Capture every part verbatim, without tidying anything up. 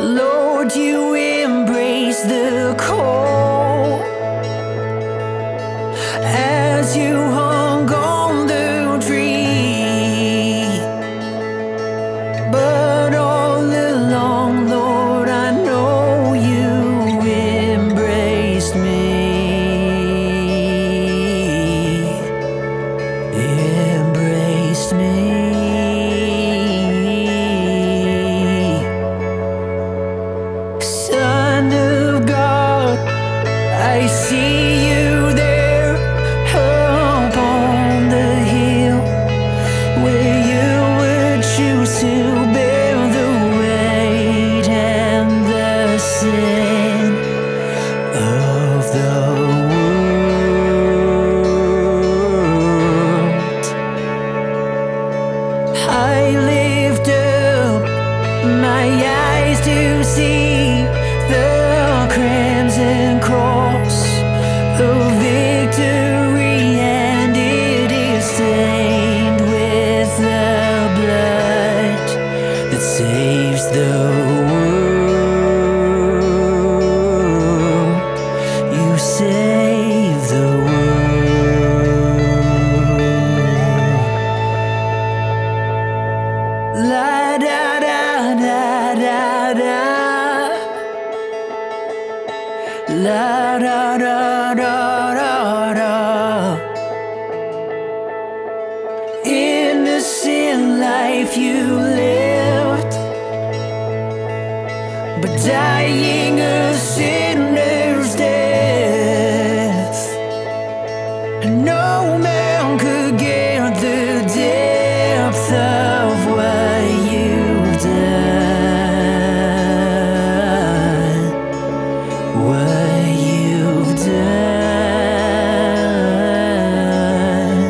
Lord, you embrace the cold as you hung on the tree. But all along, Lord, I know you embraced me, embraced me. Son of God, I see you there upon the hill, where you would choose to bear the weight and the sin of the world. I lift up my eyes to see the crimson cross of victory, and it is stained with the blood that saves the world. You save the world. La da da da da da. La da da da da da. Innocent life you lived, but dying a sinner's death. No man could get the depth of what you've done, what you've done.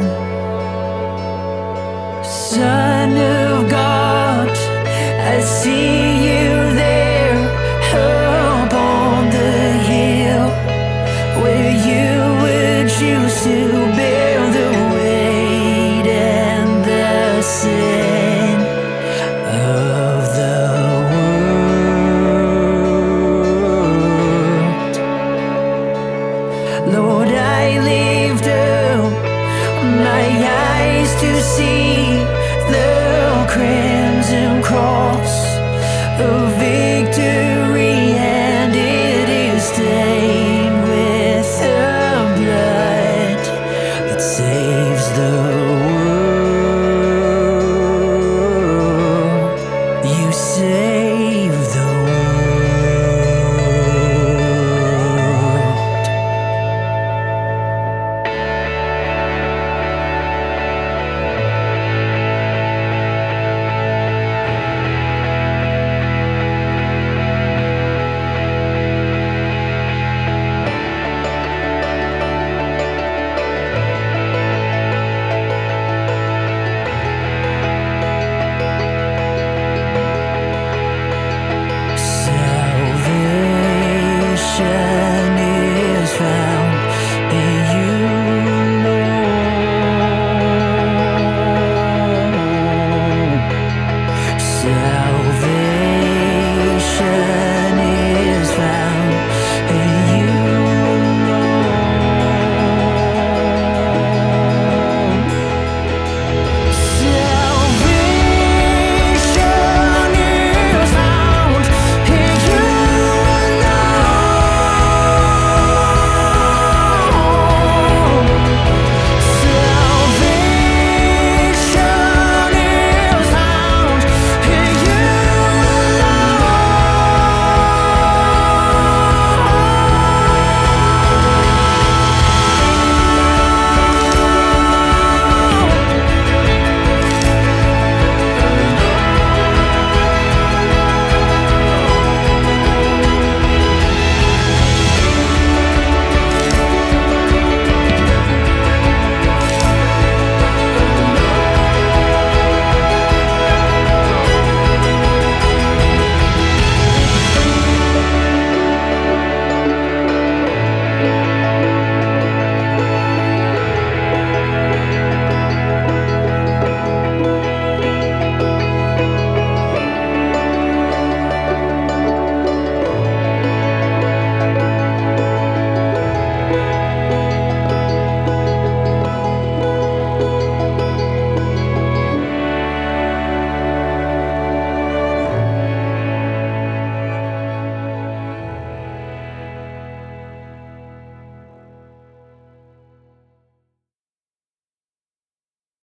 Son of God, I see you there upon the hill, where you would choose to bear the weight and the sin of the world. Lord, I lift up my eyes to see the crimson cross of